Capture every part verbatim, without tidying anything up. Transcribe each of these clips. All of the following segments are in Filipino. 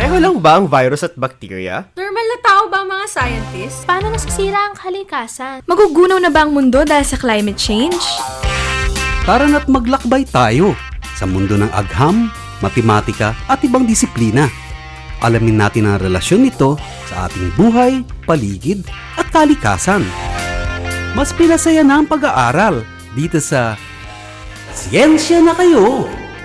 Pareho lang ba ang virus at bacteria? Normal na tao ba ang mga scientists? Paano nasisira ang kalikasan? Magugunaw na ba ang mundo dahil sa climate change? Tara na't maglakbay tayo sa mundo ng agham, matematika at ibang disiplina. Alamin natin ang relasyon nito sa ating buhay, paligid at kalikasan. Mas pinasaya na ang pag-aaral dito sa Siyensya na Kayo!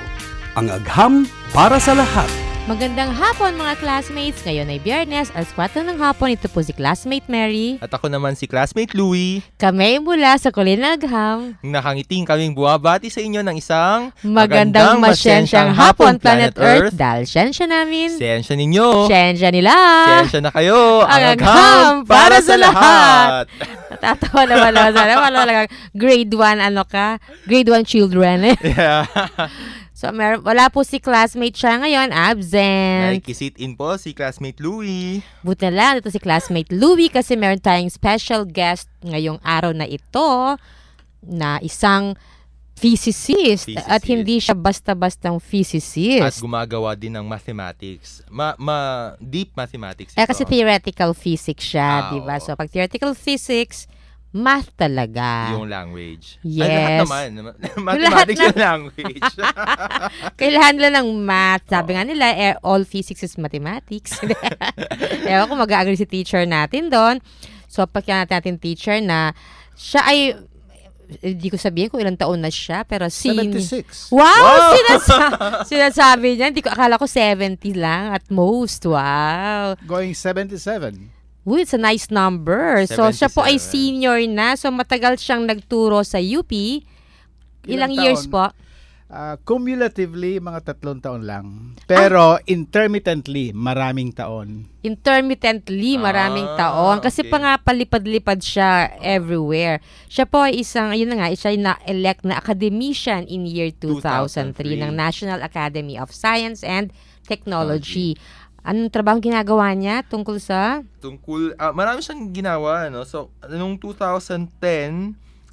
Ang agham para sa lahat. Magandang hapon mga classmates! Ngayon ay Biyernes, alas kwatro ng hapon. Ito po si classmate Mary. At ako naman si classmate Louie. Kami mula sa Kulina Agham. Nakangiting kaming buwabati sa inyo ng isang Magandang masyensyang hapon, Planet Earth. Dahil siyensya namin, siyensya ninyo, siyensya nila. siyensya na kayo. Ang agham para sa lahat. Natatawa naman ako sana. Wala lang. Grade one, ano ka? Grade one children. Yeah. So, mer- wala po si classmate siya ngayon, absent. Nakikisit in po si classmate Louie. Buti na lang, ito si classmate Louie kasi meron tayong special guest ngayong araw na ito na isang physicist. Physicist. At hindi siya basta-bastang At physicist. gumagawa din ng mathematics. Ma, ma deep mathematics ito. Eh, kasi theoretical physics siya, Ah, di ba? oo. So, pag theoretical physics, math talaga. Yung language. Yes. Ay, lahat naman. Mathematics Lahat yung language. Kailangan nila ng math. Sabi nga nila, eh, all physics is mathematics. Ewan ko, mag-agree si teacher natin doon. So, pagkaya natin teacher na siya ay, hindi ko sabihin kung ilang taon na siya, pero sin... seventy-six. Wow! Wow! Sinasa- sinasabi niya. Hindi ko, akala ko seventy lang at most. Wow! Going seventy-seven. Uy, it's a nice number. So, siya po ay seventy-seven. senior na. So, matagal siyang nagturo sa U P. Ilang, Ilang years taon? po? Uh, cumulatively, mga tatlong taon lang. Pero intermittently, maraming taon. Intermittently, maraming Ah, taon. Kasi okay. pa nga palipad-lipad siya everywhere. Siya po ay isang, ayun na nga, siya ay na-elect na academician in year two thousand three two thousand three ng National Academy of Science and Technology. Anong trabaho ginagawa niya tungkol sa? Tungkol, ah, marami siyang ginawa, no? So, noong two thousand ten,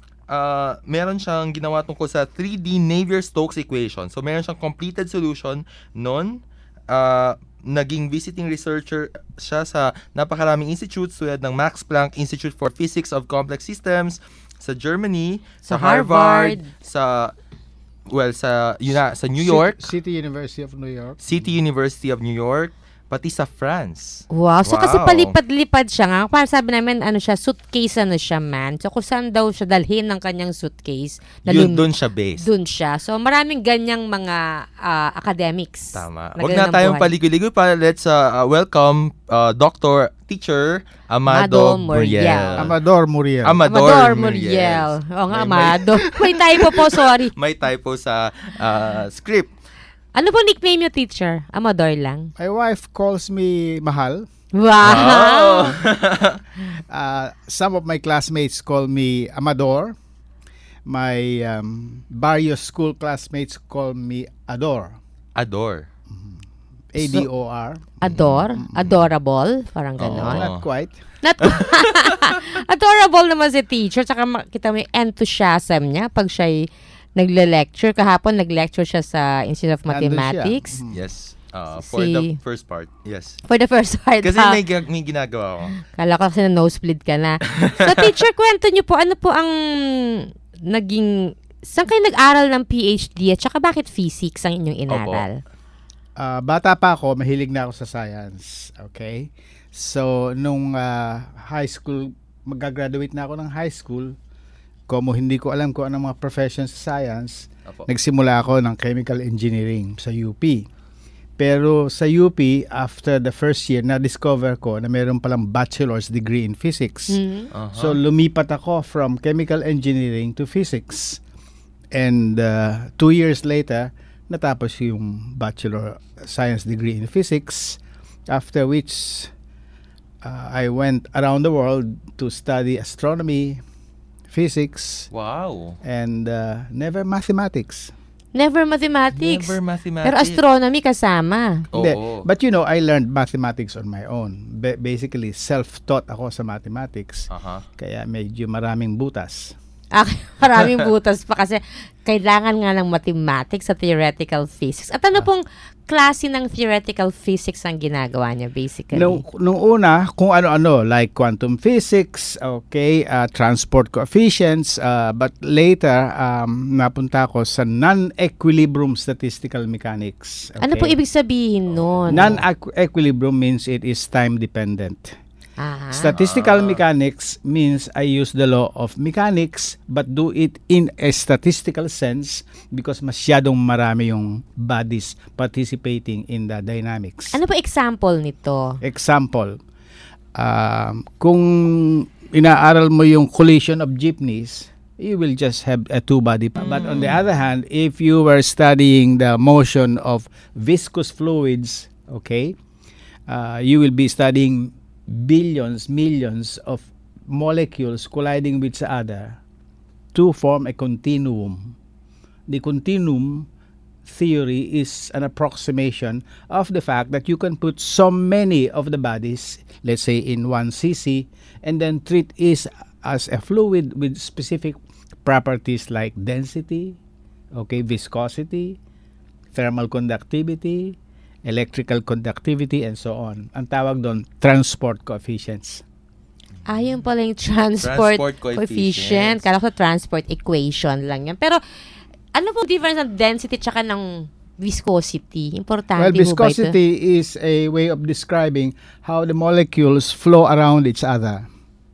ah, meron siyang ginawa tungkol sa three D Navier-Stokes equation. So, meron siyang completed solution noon. Ah, naging visiting researcher siya sa napakaraming institutes tulad ng Max Planck Institute for Physics of Complex Systems sa Germany, Sa sa, Harvard, Harvard. sa well, sa yun na, sa New York, City University of New York. City University of New York, pati sa France. Wow. So, kasi Wow. palipad-lipad siya nga. Para sabi namin, ano siya, suitcase ano siya, man. So, kung saan daw siya dalhin ng kanyang suitcase. na lum- Yun, doon siya based. Dun siya. So, maraming ganyang mga ah, academics. Tama. na Huwag ganun na ang tayong buhay. paligoy-ligoy pa. Let's uh, uh, welcome uh, Doctor Teacher Amado Amado Muriel. Muriel. Amador Muriel. Amador, Amador Muriel. Muriel. Oo nga, May- may- Amado. May typo po, sorry. May typo sa uh, script. Ano po nickname niyo, teacher? Amador lang. My wife calls me Mahal. Wow! Uh, some of my classmates call me Amador. My um, various school classmates call me Ador. Ador. A D O R. Ador? Adorable? Parang Oo. ganon. Not quite. Not Adorable naman si teacher. Tsaka ma- kita mo yung enthusiasm niya pag siya'y nagle-lecture. Kahapon, nag-lecture siya sa Institute of Nandun siya. Mathematics. Mhm. Yes. Uh, for Si- the first part. Yes. For the first part. Kasi ha? may, ga- may ginagawa ko. Kala ko kasi na nosebleed ka na. So, teacher, kwento niyo po, ano po ang naging... Saan kayo nag-aral ng P H D at saka bakit physics ang inyong inaral? Uh, bata pa ako, mahilig na ako sa science. Okay? So, nung uh, high school, mag-graduate na ako ng high school, como hindi ko alam kung anong mga profession sa science, Opo. nagsimula ako ng chemical engineering sa U P. Pero sa U P, after the first year, na-discover ko na meron palang bachelor's degree in physics. Mhm. Uh-huh. So, lumipat ako from chemical engineering to physics. And uh, two years later, natapos yung bachelor science degree in physics. After which, uh, I went around the world to study astronomy, physics, Wow. and uh, never mathematics. Never mathematics. Never mathematics. Pero astronomy kasama. Hindi. Oo. But you know, I learned mathematics on my own. Ba- basically, self-taught ako sa mathematics. Aha. Kaya medyo maraming butas. Ah, maraming butas pa kasi kailangan nga ng mathematics sa theoretical physics. At ano pong klase ng theoretical physics ang ginagawa niya basically? Nung, nung una, kung ano-ano, like quantum physics, okay, uh, transport coefficients, uh, but later, um, napunta ako sa non-equilibrium statistical mechanics. Okay? Ano po ibig sabihin nun? Non-equilibrium means it is time-dependent. Ah. Statistical mechanics means I use the law of mechanics but do it in a statistical sense because masyadong marami yung bodies participating in the dynamics. Ano po example nito? Example, um, kung inaaral mo yung collision of jeepneys, you will just have a two-body. But on the other hand, if you were studying the motion of viscous fluids, okay, uh, you will be studying billions, millions of molecules colliding with each other to form a continuum. The continuum theory is an approximation of the fact that you can put so many of the bodies, let's say in one cc, and then treat it as a fluid with specific properties like density, okay, viscosity, thermal conductivity, electrical conductivity, and so on. Ang tawag doon, transport coefficients. Ah, yun pala yung transport, Transport coefficient. coefficient. Kala ko transport equation lang yan. Pero, ano po difference ng density tsaka ng viscosity? Importante Well, po ba ito? viscosity is a way of describing how the molecules flow around each other.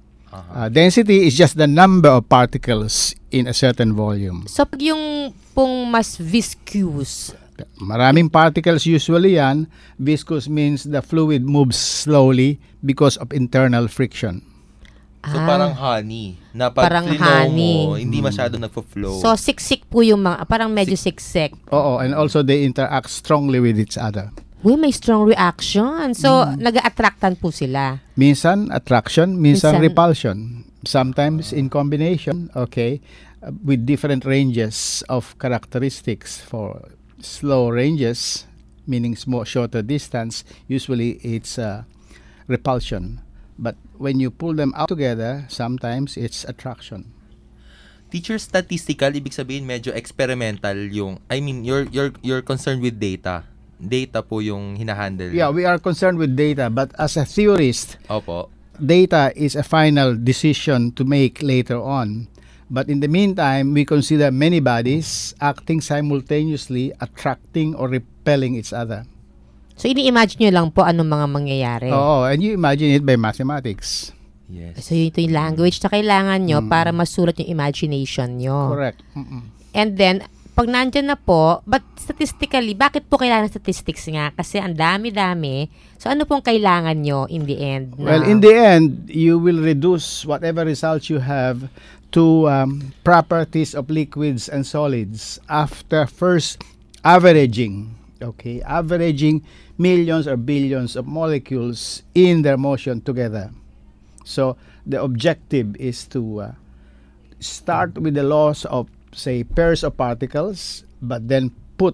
Uh, density is just the number of particles in a certain volume. So, pag yung pong mas viscous, Maraming particles usually yan. Viscous means the fluid moves slowly because of internal friction. So, ah, parang honey. Na pag Parang flinow honey. mo, hindi masyado nagpo-flow. so siksik po yung mga, parang medyo siksik. Oo, and also they interact strongly with each other. Uy, may strong reaction. So, nag-a-attractan po sila. Minsan attraction, minsan, Minsan- repulsion. Sometimes in combination, okay, uh, with different ranges of characteristics. For slow ranges, meaning small, shorter distance, usually it's uh, repulsion. But when you pull them out together, sometimes it's attraction. Teacher, statistical, ibig sabihin medyo experimental yung, I mean, you're, you're, you're concerned with data. Data po yung hinahandle. Yeah, we are concerned with data, but as a theorist, Opo. data is a final decision to make later on. But in the meantime, we consider many bodies acting simultaneously, attracting or repelling each other. So, ini-imagine nyo lang po anong mga mangyayari. Oh, and you imagine it by mathematics. Yes. So, yun ito yung language na kailangan nyo para masulat yung imagination nyo. Correct. Mm-mm. And then, pag nandyan na po, but statistically, bakit po kailangan ng statistics nga? Kasi ang dami-dami. So, ano pong kailangan nyo in the end? Na, Well, in the end, you will reduce whatever results you have to um, properties of liquids and solids after first averaging, okay, averaging millions or billions of molecules in their motion together. So the objective is to uh, start with the laws of, say, pairs of particles, but then put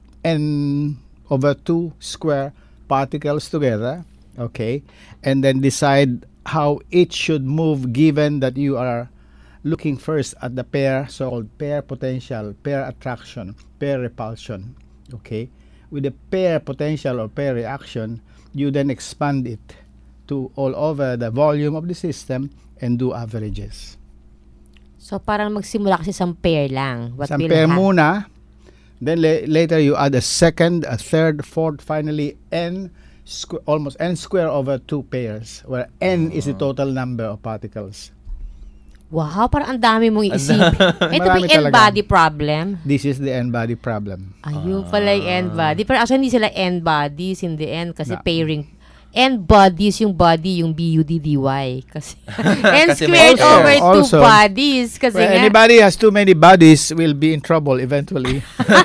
n over two square particles together, okay, and then decide how it should move given that you are looking first at the pair, so-called pair potential, pair attraction, pair repulsion, okay. With the pair potential or pair reaction, you then expand it to all over the volume of the system and do averages. So, parang magsimula kasi sa pair lang. What Some will pair ha- muna, then la- later you add a second, a third, fourth, finally n, squ- almost n square over two pairs, where n is the total number of particles. Wow, parang ang dami mong isipin. Ito ba Marami yung talaga. n-body problem? This is the n-body problem. Ayun pala yung n-body. Pero actually, hindi sila n-bodies in the end kasi No. pairing. N-bodies yung body, yung B U D D Y. Kasi n Kasi squared may- over two Also, bodies. Kasi Well, nga, anybody has too many bodies will be in trouble eventually.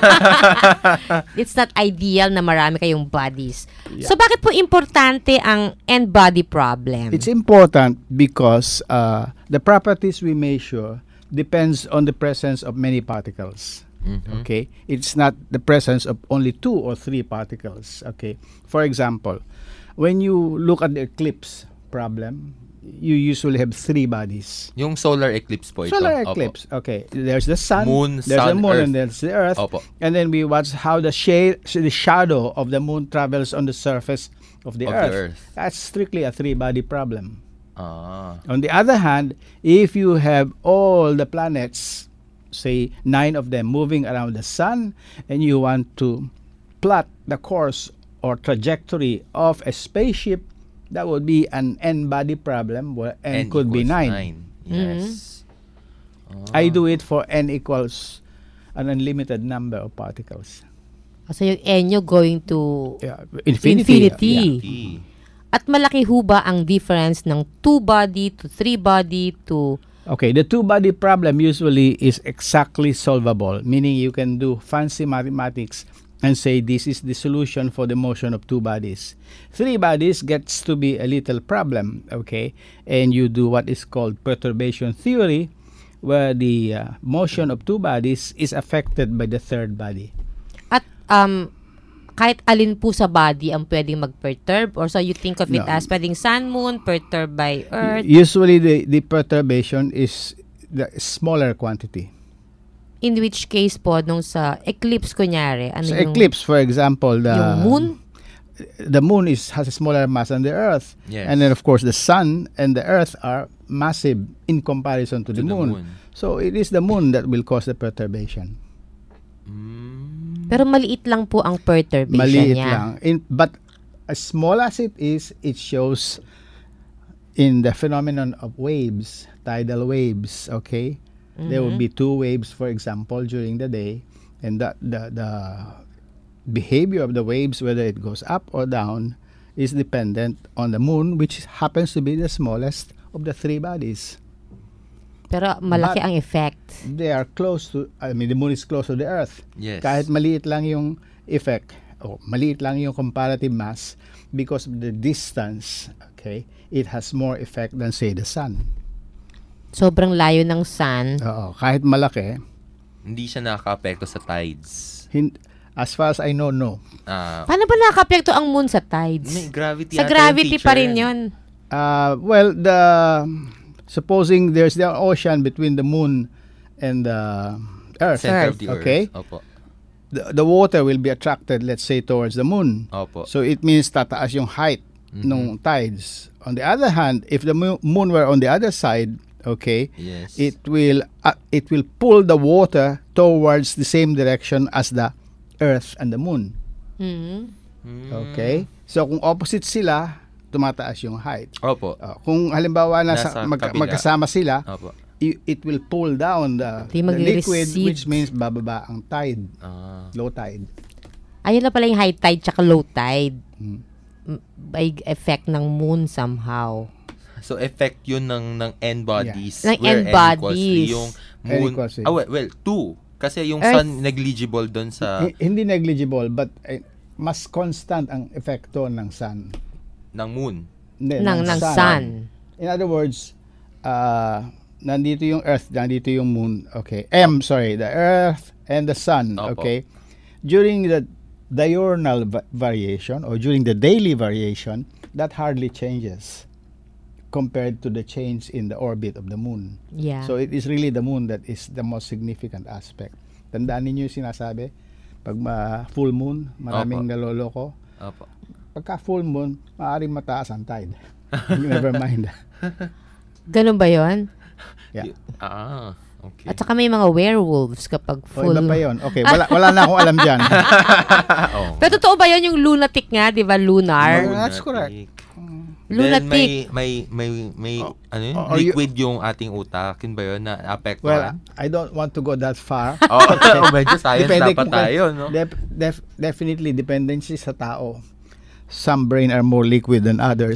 it's not ideal na marami kayong bodies. So, bakit po importante ang n-body problem? It's important because uh, the properties we measure depends on the presence of many particles. Mhm. Okay, it's not the presence of only two or three particles. Okay, for example, when you look at the eclipse problem, you usually have three bodies. Yung solar eclipse po ito. Solar Opo. eclipse. Okay. There's the sun. Moon, there's sun, the moon, Earth. and there's the earth. Opo. And then we watch how the shade, the shadow of the moon travels on the surface of the, Of the earth. earth. That's strictly a three-body problem. Ah. On the other hand, if you have all the planets, say nine of them moving around the sun, and you want to plot the course or trajectory of a spaceship, that would be an n-body problem, where n, N could be equals nine. Yes. I do it for n equals an unlimited number of particles. So yung N nyo going to Yeah, infinity. infinity. Yeah. E. At malaki ho ba ang difference ng two-body to three-body to... Okay, the two-body problem usually is exactly solvable, meaning you can do fancy mathematics and say this is the solution for the motion of two bodies. Three bodies gets to be a little problem, okay? And you do what is called perturbation theory, where the uh, motion of two bodies is affected by the third body. At um, kahit alin po sa body ang pwedeng mag-perturb? Or so you think of it No. as pwedeng sun, moon, perturbed by earth? Usually the, the perturbation is the smaller quantity. In which case po, nung sa eclipse kunyari, ano Sa yung... eclipse, for example, the Yung moon? the moon is has a smaller mass than the earth. Yes. And then of course the sun and the earth are massive in comparison to, To the, the moon. moon. So it is the moon that will cause the perturbation. Mm. Pero maliit lang po ang perturbation Maliit niya. lang. In, but as small as it is, it shows in the phenomenon of waves, tidal waves, okay? There will be two waves, for example, during the day, and that the the behavior of the waves, whether it goes up or down, is dependent on the moon, which happens to be the smallest of the three bodies. Pero malaki But- ang effect. They are close to, I mean, the moon is close to the earth. Yes. Kahit maliit lang yung effect, o maliit lang yung comparative mass, because of the distance, okay, it has more effect than, say, the sun. Sobrang layo ng sun. Oo, kahit malaki, Hindi siya nakaka-apekto sa tides. hin- as far as I know, no. Ah, Paano ba nakaka-apekto ang moon sa tides? may gravity Sa ata yung gravity pa teacher. rin yun. Uh, well, the supposing there's the ocean between the moon and the earth, Center of Earth. the Okay. Earth. Opo. the, the water will be attracted, let's say, towards the moon. Opo. So it means tataas yung height Mhm. ng tides. On the other hand, if the mo- moon were on the other side, okay, Yes. it will uh, it will pull the water towards the same direction as the earth and the moon. Mhm. Mm. Okay? So kung opposite sila, tumataas yung height. Opo. Uh, kung halimbawa nasa Nasa mag- kabila. magkasama sila, Opo. i- it will pull down the, Di the liquid, magre-recede. which means bababa ang tide, Ah. low tide. Ayun na pala yung high tide tsaka low tide. Mm. M- By effect ng moon somehow. So effect yun ng ng N bodies. Ng where N N equals bodies. three, yung N moon. equals three. Ah, well, well, two. Kasi yung Earth- sun negligible doon sa Hi- hindi negligible, but eh, mas constant ang epekto ng sun. ng moon. Hindi, ng ng sun. In other words, uh, nandito yung earth, nandito yung moon. Okay. M, sorry, the earth and the sun. Opo. Okay. During the diurnal va- variation or during the daily variation, that hardly changes compared to the change in the orbit of the moon. Yeah. So it is really the moon that is the most significant aspect. Tandaan ninyo yung sinasabi, pag ma- full moon, maraming Opo. naloloko. Opo. Pagka full moon, maaaring mataas ang tide. Never mind. Ganun ba yon? Yeah. Ah, okay. At saka may mga werewolves kapag O, full. iba pa yun. Okay, wala, wala na akong alam dyan. oh. Pero totoo ba yun yung lunatic nga, di ba? Lunar? No. That's correct. Then Lunatic. may may may may Oh, ano yun? oh, you- liquid yung ating utak. Yun ba yun na Well, apektuhan? I don't want to go that far. oh, oh, medyo science Depende dapat kung- tayo, no? Def- def- definitely, dependency sa tao. Some brain are more liquid than others.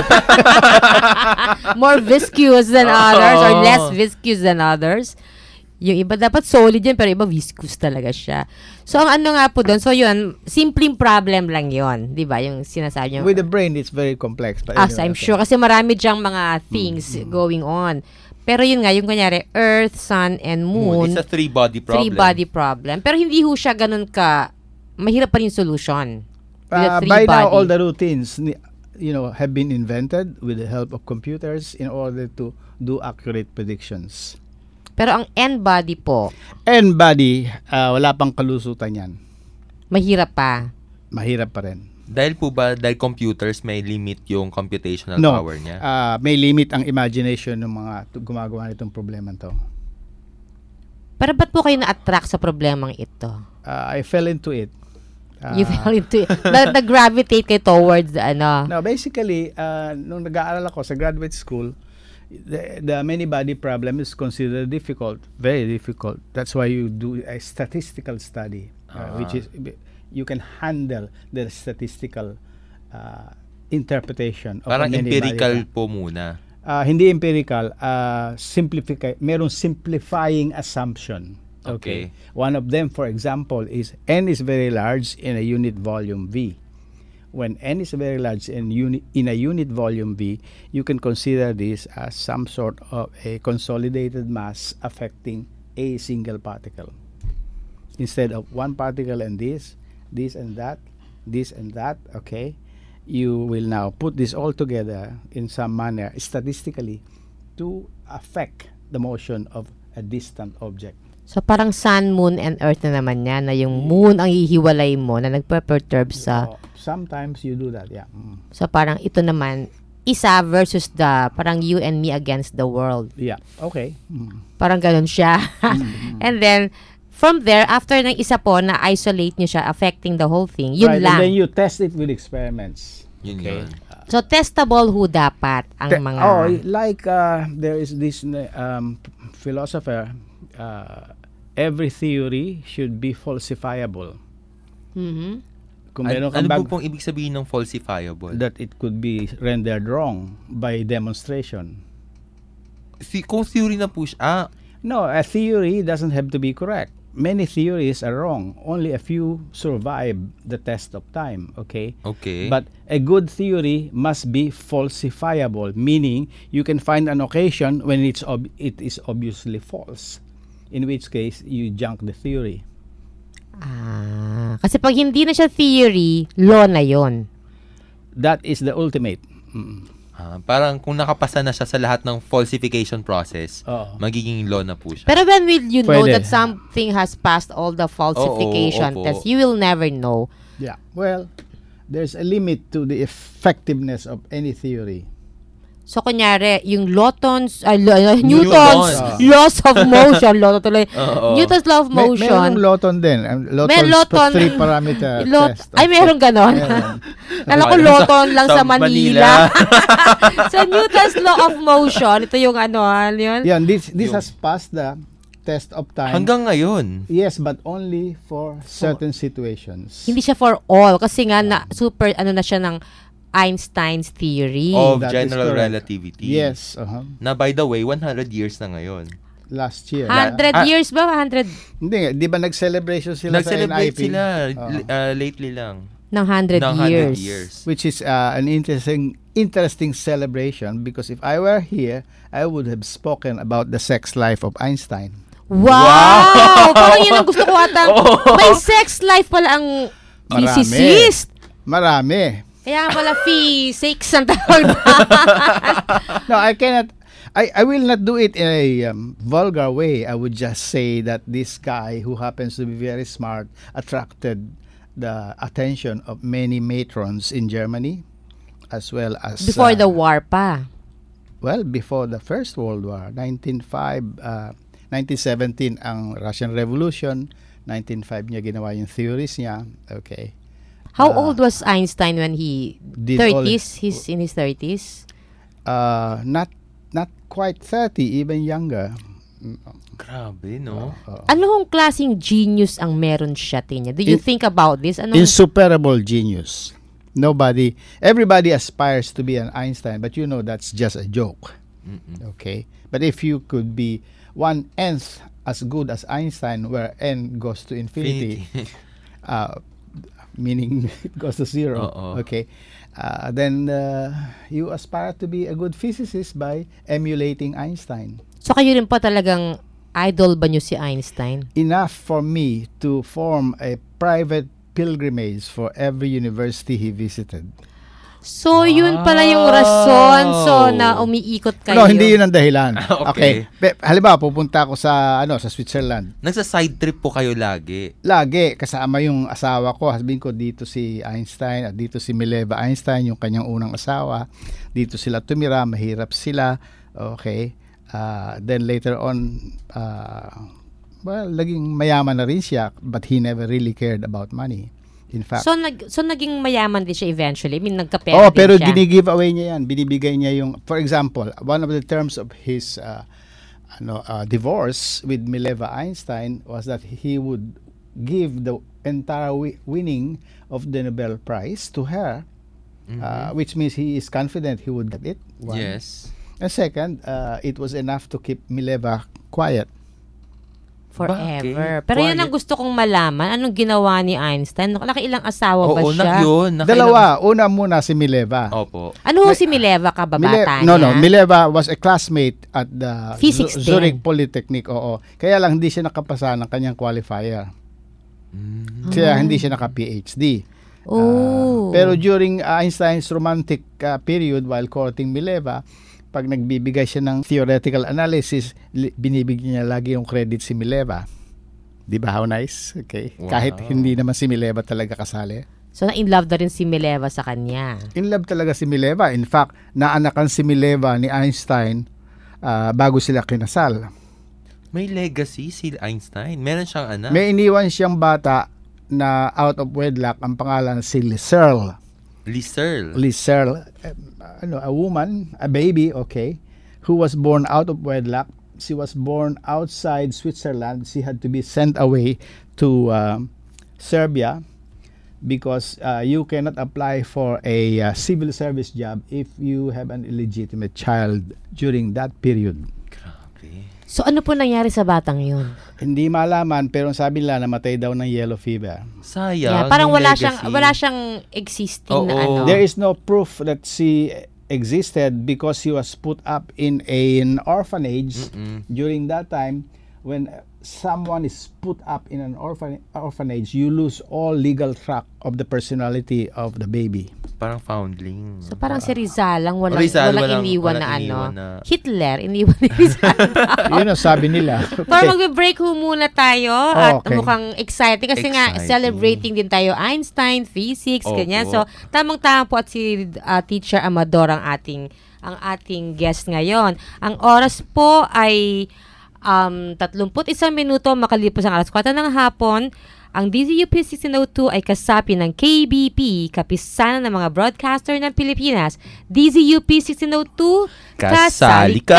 More viscous than others or Oo. less viscous than others. Yung iba dapat solid yan pero iba viscous talaga siya. So ang ano nga po doon, so yun, simpleng problem lang yun, di ba? Yung sinasabi niyo. With the brain, it's very complex. But As anyway, I'm okay. sure, kasi marami diyang mga things going on. Pero yun nga, yung kunyari, Earth, Sun, and Moon, Moon. It's a three-body problem. three-body problem. Pero hindi ho siya ganun ka, mahirap pa rin yung solution. With a Uh, by now, three-body. all the routines ni- you know, have been invented with the help of computers in order to do accurate predictions. Pero ang N-body po, N-body, uh, wala pang kalusutan yan. mahirap pa. Mahirap pa rin. Dahil po ba, dahil computers may limit yung computational No, power niya? uh, may limit ang imagination ng mga t- gumagawa nitong problema to. Pero ba't po kayo na-attract sa problemang ito? Uh, I fell into it. Uh, You fell into it. Na- Nag-gravitate kayo towards, ano? No, basically, uh, nung nag-aaral ako sa graduate school, the, the many body problem is considered difficult, very difficult. That's why you do a statistical study, uh, Ah. which is you can handle the statistical uh, interpretation of Parang a many empirical body. po muna. Uh, hindi empirical, uh, simplify. Merong simplifying assumption. Okay. One of them, for example, is N is very large in a unit volume V. When N is very large in, uni- in a unit volume V, you can consider this as some sort of a consolidated mass affecting a single particle. Instead of one particle and this, this and that, this and that, okay, you will now put this all together in some manner statistically to affect the motion of a distant object. So parang sun, moon, and earth na naman yan, na yung moon ang hihiwalay mo na nagpe-perturb sa... So, sometimes you do that, yeah. Mm. So parang ito naman, isa versus the, parang you and me against the world. Yeah, okay. Mm. Parang ganun siya. And then, from there, after ng isa po, na-isolate nyo siya, affecting the whole thing, yun Right, lang. and then you test it with experiments. Yun Okay. yun. So, testable ho dapat ang Te- mga... Oh, like uh, there is this um, philosopher, uh, every theory should be falsifiable. Mhm. Kung An- meron ano kang bag- po pong ibig sabihin ng falsifiable? that it could be rendered wrong by demonstration. Si, kung theory na po siya, ah, No, a theory doesn't have to be correct. Many theories are wrong. Only a few survive the test of time, okay? okay. But a good theory must be falsifiable, meaning you can find an occasion when it's ob- it is obviously false, in which case you junk the theory. Ah, kasi pag hindi na siya theory, law na yon. That is the ultimate. Mm. Ah, parang kung nakapasa na siya sa lahat ng falsification process, Oo. magiging law na po siya. Pero when will you know Pwede. that something has passed all the falsification Oo, opo. tests? You will never know. Yeah. Well, there's a limit to the effectiveness of any theory. So, kunyari, yung Lawton's, uh, lo- uh, Newton's. Newton's laws of motion, Loto tuloy. Oo. Newton's law of May, motion. merong Lawton din. Um, May Lawton's Lawton. three parameter Lot- test. Ay, meron ganon. Meron. Kala ko Sa- Lawton lang sa, sa Manila. So, Newton's law of motion, ito yung ano, ano yun? Yeah, this this Yung- has passed the test of time. Hanggang ngayon. Yes, but only for certain situations. Hindi siya for all. Kasi nga, na, super, ano na siya ng Einstein's theory. Of That is general correct. relativity. Yes, uh-huh. Na by the way, one hundred years na ngayon. Last year. Hundred Ah, years ba? Hundred Hindi, di ba nag-celebration sila sa N I Nag-celebrate P? sila Oo. l- uh, lately lang. ng hundred ng years. one hundred years. Which is uh, an interesting interesting celebration because if I were here, I would have spoken about the sex life of Einstein. Wow! Parang yun ang gusto ko ata. May sex life pala ang Marami. physicist. Marami. Kaya pala physics ang tawag na. No, I cannot. I, I will not do it in a um, vulgar way. I would just say that this guy, who happens to be very smart, attracted the attention of many matrons in Germany, as well as Before uh, the war pa. well, before the First World War, nineteen oh five, uh, nineteen seventeen ang Russian Revolution, nineteen oh five niya ginawa yung theories niya. Okay. How Ah. old was Einstein when he Did all- thirties? He's in his thirties. Uh, not not quite thirty, even younger. Grabe, no? Ano hong klaseng genius ang meron siya, Tinya? Do you In- think about this? Ano? Insuperable genius. Nobody, everybody aspires to be an Einstein, but you know that's just a joke. Mm-mm. Okay, but if you could be one nth as good as Einstein, where n goes to infinity, uh, meaning it goes to zero. Oo. Okay, uh, then uh, you aspire to be a good physicist by emulating Einstein. So kayo rin po talagang idol ba nyo si Einstein? Enough for me to form a private pilgrimage for every university he visited. So, yun pala yung rason. So, na umiikot kayo. No, hindi yun ang dahilan. Okay. Pe- halimbawa, pupunta ako sa ano sa Switzerland. Nagsa-side trip po kayo lagi. Lagi, kasama yung asawa ko. Sabihin ko, dito si Einstein at dito si Mileva Einstein, yung kanyang unang asawa. Dito sila tumira, mahirap sila. Okay. Uh, then later on, uh, well, naging mayaman na rin siya, but he never really cared about money. In fact. So, nag, so naging mayaman din siya eventually? I mean, nagkapera Oh, din pero siya? gini-give away niya yan. Binibigay niya yung, for example, one of the terms of his uh, ano, uh, divorce with Mileva Einstein was that he would give the entire wi- winning of the Nobel Prize to her, Mhm. uh, which means he is confident he would get it. One. Yes. And second, uh, it was enough to keep Mileva quiet. Forever. Bakit? Pero yun Quiet. ang gusto kong malaman. Anong ginawa ni Einstein? Nakailang asawa ba Oo, siya? na, yun. Nakailang- Dalawa. Una muna si Mileva. Opo. Ano ho si Mileva, kababata Mile- niya? no, no. Mileva was a classmate at the Physics Zu- Zurich din. Polytechnic. Oo. Kaya lang hindi siya nakapasa ng kanyang qualifier. Mm. Kaya hindi siya naka-P H D. Oh. Pero during uh, Einstein's romantic uh, period while courting Mileva, pag nagbibigay siya ng theoretical analysis, li- binibigyan niya lagi yung credit si Mileva. Di ba? How nice? Okay. Wow. Kahit hindi naman si Mileva talaga kasali. So, na-in love na rin si Mileva sa kanya. In love talaga si Mileva. In fact, naanakan si Mileva ni Einstein uh, bago sila kinasal. May legacy si Einstein. Meron siyang anak. May iniwan siyang bata na out of wedlock. Ang pangalan si Liserl. Liserl. Liserl, uh, ano, a woman, a baby, okay, who was born out of wedlock. She was born outside Switzerland. She had to be sent away to uh, Serbia because uh, you cannot apply for a uh, civil service job if you have an illegitimate child during that period. Grabe. So, ano po nangyari sa batang yun? Hindi malaman, pero sabi nila namatay daw ng yellow fever. Sayang. Yeah, parang yung wala legacy. siyang, wala siyang existing na Oo. ano. There is no proof that she existed because she was put up in a, an orphanage. Mm-mm. During that time, when someone is put up in an orphan orphanage, you lose all legal track of the personality of the baby. Parang foundling. So, parang si Rizal lang, walang, Rizal, walang, walang- iniwan walang na ano. iniwan na- Hitler, iniwan ni Rizal. Yun ang sabi nila. Pero magbe-break ho muna tayo at Okay. mukhang exciting kasi nga Exciting. celebrating din tayo Einstein, physics, Opo. ganyan. So, tamang-tama po at si uh, Teacher Amador ang ating ang ating guest ngayon. Ang oras po ay um, thirty-one minuto makalipas ang alas four ng hapon. Ang D Z U P sixteen oh two ay kasapi ng K B P, kapisanan ng mga broadcaster ng Pilipinas. D Z U P sixteen oh two, Kasali ka!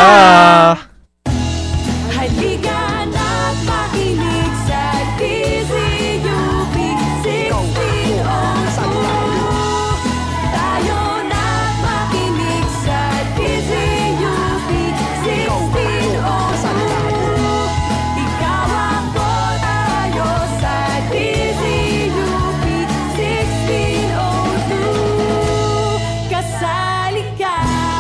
Halika na't makinig sa D Z U P sixteen oh two. Tayo na't makinig sa D Z U P sixteen oh two. Ikaw ako, tayo sa D Z U P sixteen oh two. Kasali ka!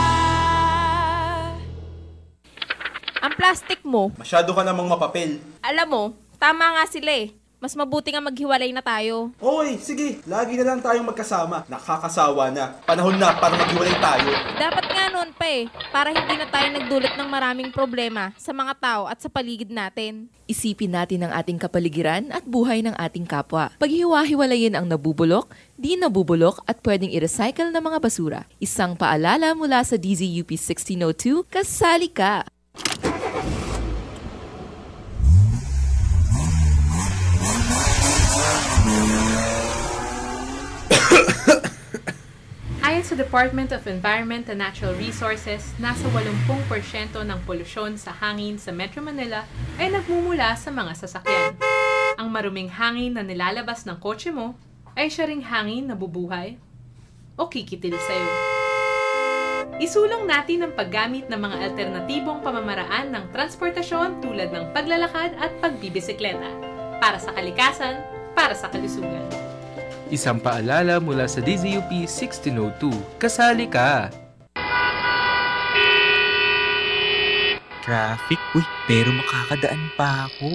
Ang plastic mo, Masyado ka namang mapapel. alam mo, tama nga sila eh. Mas mabuti nga maghiwalay na tayo. Okay, sige. Lagi na lang tayong magkasama. Nakakasawa na. Panahon na para maghiwalay tayo. Dapat nga noon pa eh, para hindi na tayo nagdulot ng maraming problema sa mga tao at sa paligid natin. Isipin natin ang ating kapaligiran at buhay ng ating kapwa. Paghiwa-hiwalayin ang nabubulok, di nabubulok at pwedeng i-recycle na mga basura. Isang paalala mula sa D Z U P sixteen oh two, kasali ka! Ayon sa Department of Environment and Natural Resources, nasa eighty percent ng polusyon sa hangin sa Metro Manila ay nagmumula sa mga sasakyan. Ang maruming hangin na nilalabas ng kotse mo ay siya ring hangin na bubuhay o kikitil sa'yo. Isulong natin ang paggamit ng mga alternatibong pamamaraan ng transportasyon tulad ng paglalakad at pagbibisikleta para sa kalikasan, para sa kalusugan. Isang paalala mula sa D Z U P sixteen oh two. Kasali ka! Traffic? Uy, pero makakadaan pa ako.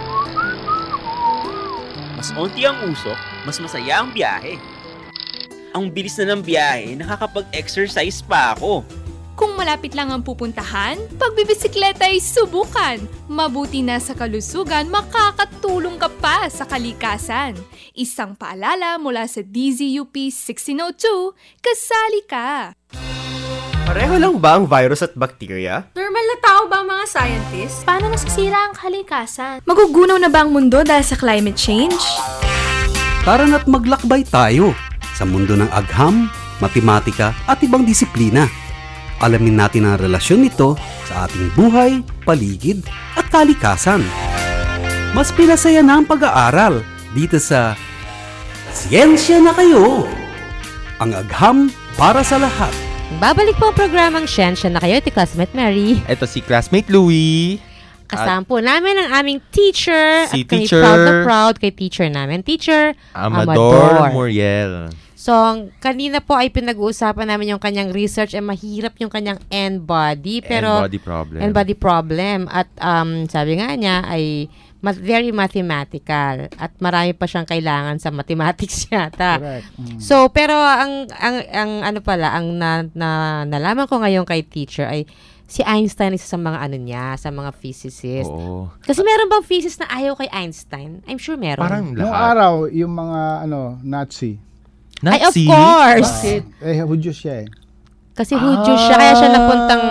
Mas onti ang usok, mas masaya ang biyahe. Ang bilis na ng biyahe, nakakapag-exercise pa ako. Kung malapit lang ang pupuntahan, pagbibisikleta ay subukan. Mabuti na sa kalusugan, makakatulong ka pa sa kalikasan. Isang paalala mula sa D Z U P sixteen oh two, kasali ka! Pareho lang ba ang virus at bacteria? Normal na tao ba ang mga scientists? Paano nasisira ang kalikasan? Magugunaw na ba ang mundo dahil sa climate change? Tara na't maglakbay tayo sa mundo ng agham, matematika at ibang disiplina. Alamin natin ang relasyon nito sa ating buhay, paligid at kalikasan. Mas pinasaya na ang pag-aaral dito sa Siyensya na Kayo! Ang agham para sa lahat. Babalik po ang programang Siyensya na Kayo, ito Classmate Mary. Ito si Classmate Louie. Kasama po namin ang aming teacher. Si at kami teacher proud na proud kay teacher namin. Teacher Amador, Amador Muriel. So, kanina po ay pinag-uusapan namin yung kanyang research ay mahirap yung kanyang N-body. Pero, N-body problem. N-body problem. At um, sabi nga niya ay ma- very mathematical. At marami pa siyang kailangan sa mathematics yata. Correct. Mm. So, pero ang, ang, ang ano pala, ang na, na, nalaman ko ngayon kay teacher ay si Einstein isa sa mga ano niya, sa mga physicist. Oo. Kasi meron bang physicist na ayaw kay Einstein? I'm sure meron. Parang Noong lahat. araw, yung mga ano Nazi. Ay, of Nazi? course. Bakit? Eh, Hudyo siya eh. Kasi Hudyo siya, kaya siya napuntang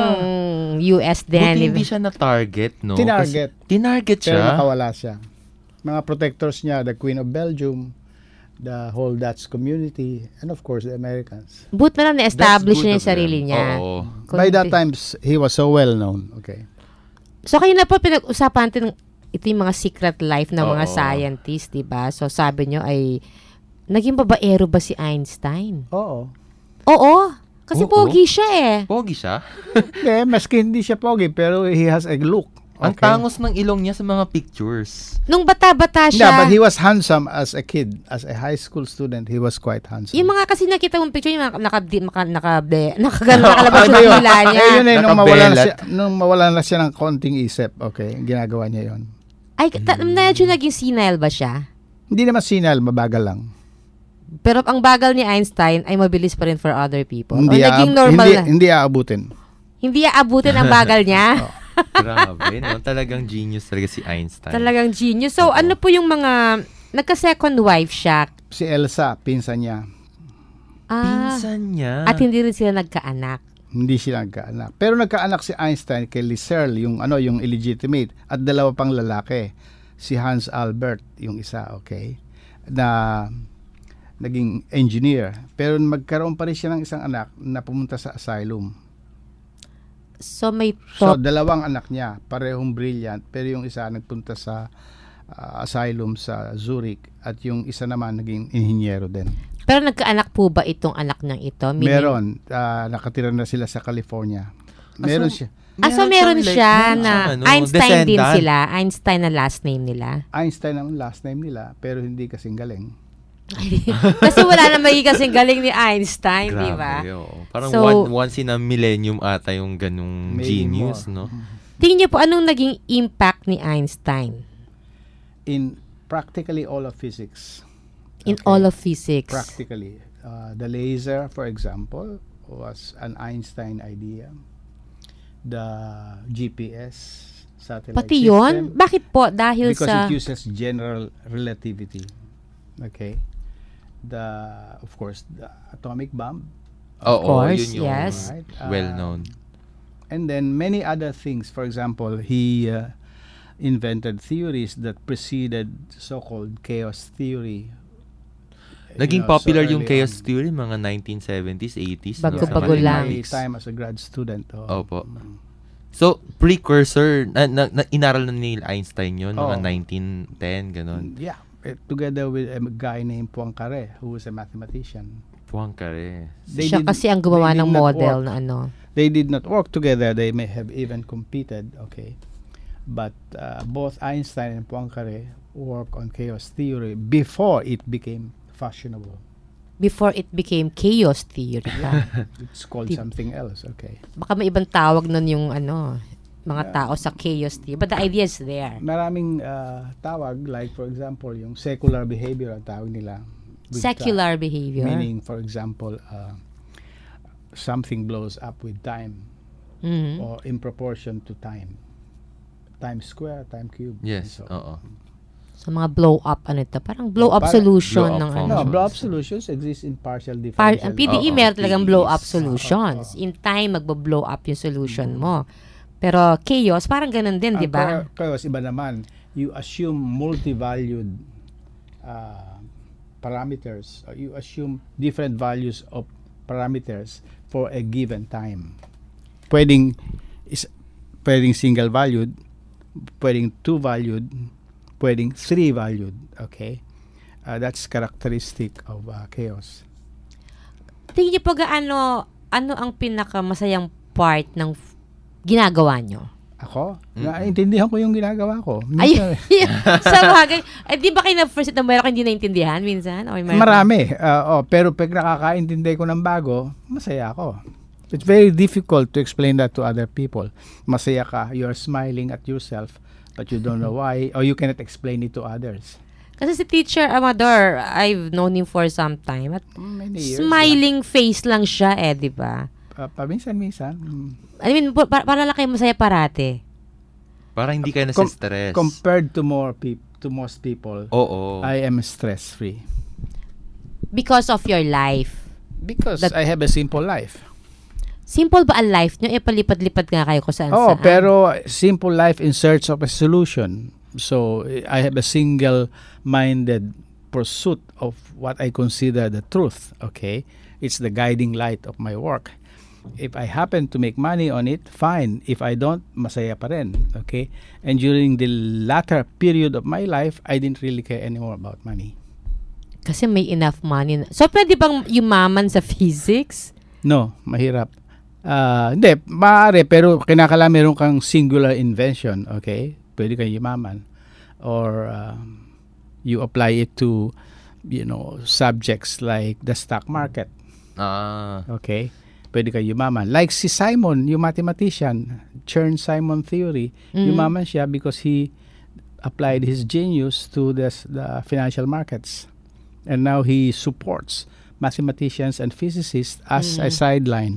U S din. Buti hindi siya na-target, no? Tinarget. Kasi, tinarget Pero siya? nakawala siya. Mga protectors niya, the Queen of Belgium, the whole Dutch community, and of course, the Americans. But na lang na-establish That's good niya yung of them. sarili niya. Oo. By that time, he was so well known. Okay. So, kayo na po pinag-usapan natin ito yung mga secret life ng mga Oo. scientists, diba? So, sabi nyo ay naging babaero ba si Einstein? Oo. Oo. Kasi Oo. pogi siya eh. Pogi siya? Hindi, maski hindi siya pogi, pero he has a look. Ang Okay. tangos ng ilong niya sa mga pictures. Nung bata-bata Yeah, siya, but he was handsome as a kid. As a high school student, he was quite handsome. yung mga kasi nakita mong picture, yung mga naka, naka, naka, nakagano, nakalabas yung Ano yun? hila niya. Eh, yun eh, nung mawala, na Nakabelat. siya, nung mawala na siya ng konting isip, okay, ginagawa niya yon. Ay, ta- medyo naging senile ba siya? Hindi naman sinal, mabagal lang. Pero ang bagal ni Einstein ay mabilis pa rin for other people. Hindi, o naging aab- normal hindi, na. hindi aabutin. Hindi aabutin ang bagal niya. Grabe, no? Talagang genius talaga si Einstein. Talagang genius. So, ano po yung mga, nagka-second wife siya? Si Elsa, pinsan niya. Ah, Pinsan niya. at hindi rin sila nagkaanak. Hindi sila nagkaanak. Pero nagkaanak si Einstein kay Liesel, yung ano, yung illegitimate, at dalawa pang lalaki. Si Hans Albert, yung isa, okay, na naging engineer. Pero magkaroon pa rin siya ng isang anak na pumunta sa asylum. So, may So, top. dalawang anak niya, parehong brilliant, pero yung isa nagpunta sa uh, asylum sa Zurich at yung isa naman naging inhinyero din. Pero nagkaanak po ba itong anak ng ito? Meaning- Meron, uh, nakatira na sila sa California. Meron siya. Ah, so meron siyang, like, siya meron na siyang, ano, Einstein din descendant. sila. Einstein na last name nila. Einstein ang last name nila, pero hindi kasing galing. Kasi wala na magiging kasing galing ni Einstein, di ba? Grabe, oo. Parang So- one, once in a millennium ata yung ganung Maybe genius, more. no? Tingin niyo po, anong naging impact ni Einstein In practically all of physics. in Okay. all of physics? Practically. Uh, the laser, for example, was an Einstein idea. The G P S satellite Pati system. yon? Bakit po? Dahil Because sa... it uses general relativity. Okay. The, of course, the atomic bomb. Oo, course, yun yung yes. Right? Uh, well-known. And then many other things. For example, he uh, invented theories that preceded so-called chaos theory. Naging You know, so popular yung early chaos on. theory mga nineteen seventies, eighties. Bago-bago In lang. my time as a grad student. Oh. Opo. So, precursor, na, na, na, inaral na ni Einstein yun, Oh. mga nineteen ten, ganun. Yeah. Eh, together with a guy named Poincaré, who was a mathematician. Poincaré. They Siya did- kasi ang gumawa they did ng not model work. na ano. They did not work together. They may have even competed. Okay. But uh, both Einstein and Poincaré worked on chaos theory before it became fashionable. Before it became chaos theory. pa. It's called Di- something else. Okay. Baka may ibang tawag nun yung ano, mga Yeah. tao sa chaos theory. But the idea is there. Maraming uh, tawag, like for example, yung secular behavior ang tawag nila. with Secular time. behavior. Meaning, for example, uh, something blows up with time Mhm. or in proportion to time. Time square, time cube. Yes, and so oo. So mga blow up ano ito? Parang blow up Parang- solution Blow up ng function. ano. No, blow up solutions exist in partial Par- differential. ang P D E Oo, meron talagang blow up P D Es. solutions. In time, magbo-blow up yung solution mo. Pero chaos, parang ganun din, Ang di ba? cha- chaos, iba naman. You assume multi-valued uh, parameters. Or you assume different values of parameters for a given time. Pwedeng, is, pwedeng single valued, pwedeng two valued, pwedeng three valued. Okay? Uh, that's characteristic of uh, chaos. Tingin niyo po gaano, ano ang pinakamasayang part ng f- ginagawa nyo? Ako? Naintindihan ko yung ginagawa ko. Ay, Minsan- sa bagay. Eh, di ba kayo na-first na meron kayo hindi naintindihan minsan? O meron- Marami. Uh, oh, pero pag nakakaintindi ko ng bago, masaya ako. It's very difficult to explain that to other people. Masaya ka, you're smiling at yourself, but you don't know why, or you cannot explain it to others. Kasi si Teacher Amador, I've known him for some time. At Many years, smiling face lang siya eh, di ba? Uh, paminsan-minsan. mm. I mean, pa- para, para lang kayo masaya parate. Para hindi kayo Com- nasa-stress. Compared to more peop- to most people, Oo. I am stress-free. Because of your life. Because That- I have a simple life. Simple ba ang life nyo? Eh, palipad-lipad nga kayo kung saan Oh, saan. pero simple life in search of a solution. So, I have a single-minded pursuit of what I consider the truth, okay? It's the guiding light of my work. If I happen to make money on it, fine. If I don't, masaya pa rin, okay? And during the latter period of my life, I didn't really care anymore about money. Kasi may enough money. Na. So, pwede bang yumaman sa physics? No, mahirap. Ah, hindi, maaari, pero kinakailangan meron kang singular invention, okay? Pwede kang yumaman. Or um, you apply it to, you know, subjects like the stock market, Ah. okay? Pwede kang yumaman. Like si Simon, yung mathematician, Chern-Simon theory, Mhm. yumaman siya because he applied his genius to this, the financial markets. And now he supports mathematicians and physicists as a Mhm. sideline.